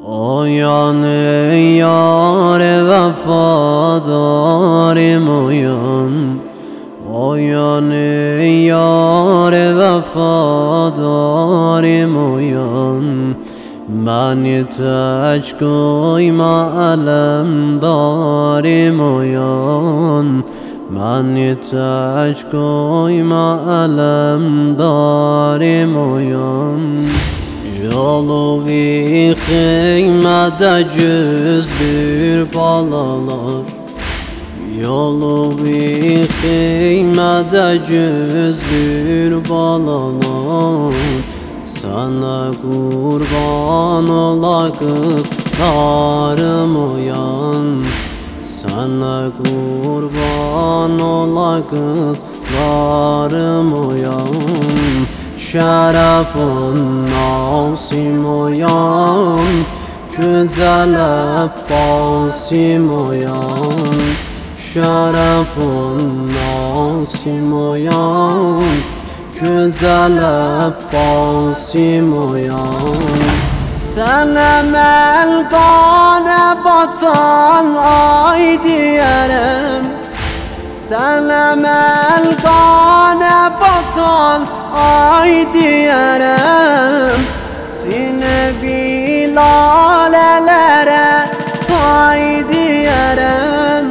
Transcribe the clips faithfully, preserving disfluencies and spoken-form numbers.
O yan ey yar vefadarim o yan. O yan ey yar vefadarim o yan. Beni teç koyma alemdarim o yan. Beni teç koyma alemdarim o yan. Yolu vi kıymede cüzdür balalar. Yolu vi kıymede cüzdür balalar. Sana kurban ola kızlarım o yan. Sana kurban ola kızlarım o yan. Şerefun nasim o yan. Güzel Abbasim o yan. Şerefun nasim o yan. Güzel Abbasim o yan. Senem gane batan ay diyerem. Senem gane batan ay diyerem. Sinevi lalelere tay diyerem.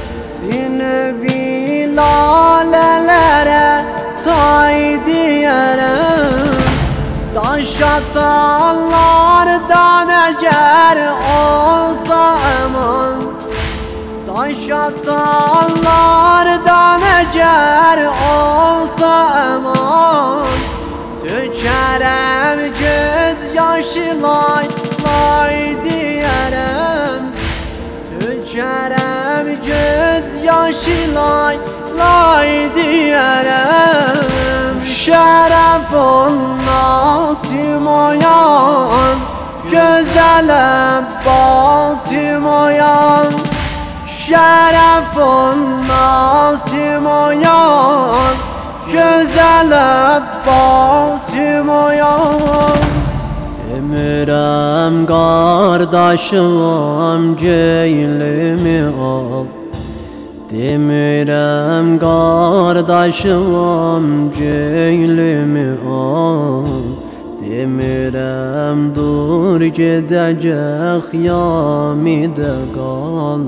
Sinevi lalelere tay diyerem. Taş atanlardan eğer olsa eman. Taş atanlardan eğer olsa eman. Tükerem göz yaşı lay lay diyerem. Tükerem göz yaşı lay lay diyerem. Şerefun nasim o yan. Güzel Abbasim o yan. Şerefun nasim o yan. Güzel Abbasim o yan. Demirem kardeşim ceylimi al. Demirem kardeşim ceylimi al. Demirem dur gidecek yamide kal.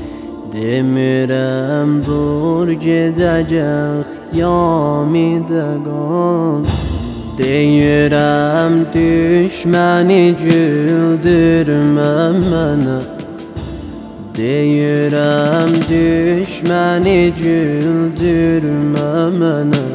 Demirem dur gidecek yamide kal. Deyirəm düşməni güldürmə mənə. Deyirəm düşməni güldürmə mənə.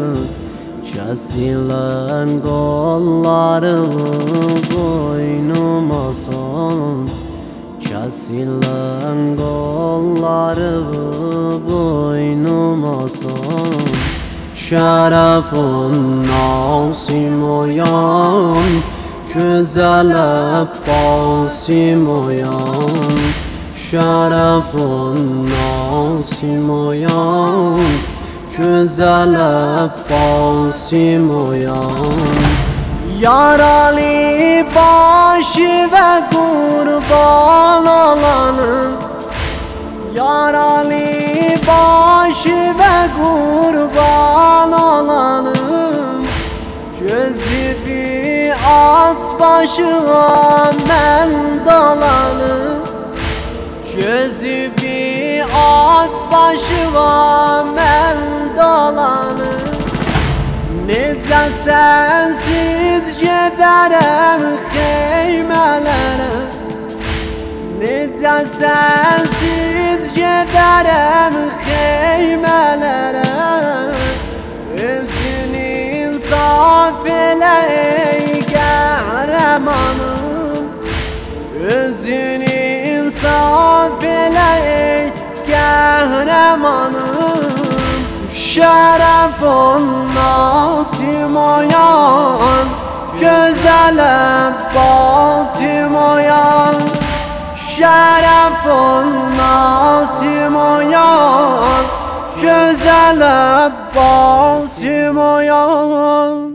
Kəsilən qollarımı boynuma sal. Kəsilən qollarımı boynuma sal. Şerefun nasim o yan. Güzel Abbasim o yan. Şerefun nasim o yan. Güzel Abbasim o yan. Yaralı başı ve kurban olanım. Yaralı başı ve kurban olanım. Gözümü at başıma ben dolanım. Gözümü at başıma ben dolanım. Necə sensiz giderem xeymelere. Necə sensiz giderem xeymelere. Özünü insaf elə ey qəhrəmanım. Özünü insaf elə ey qəhrəmanım. Şerefun nasim o yan. Güzel Abbasim o yan. Şerefun nasim o yan. Güzel Abbasim o yan.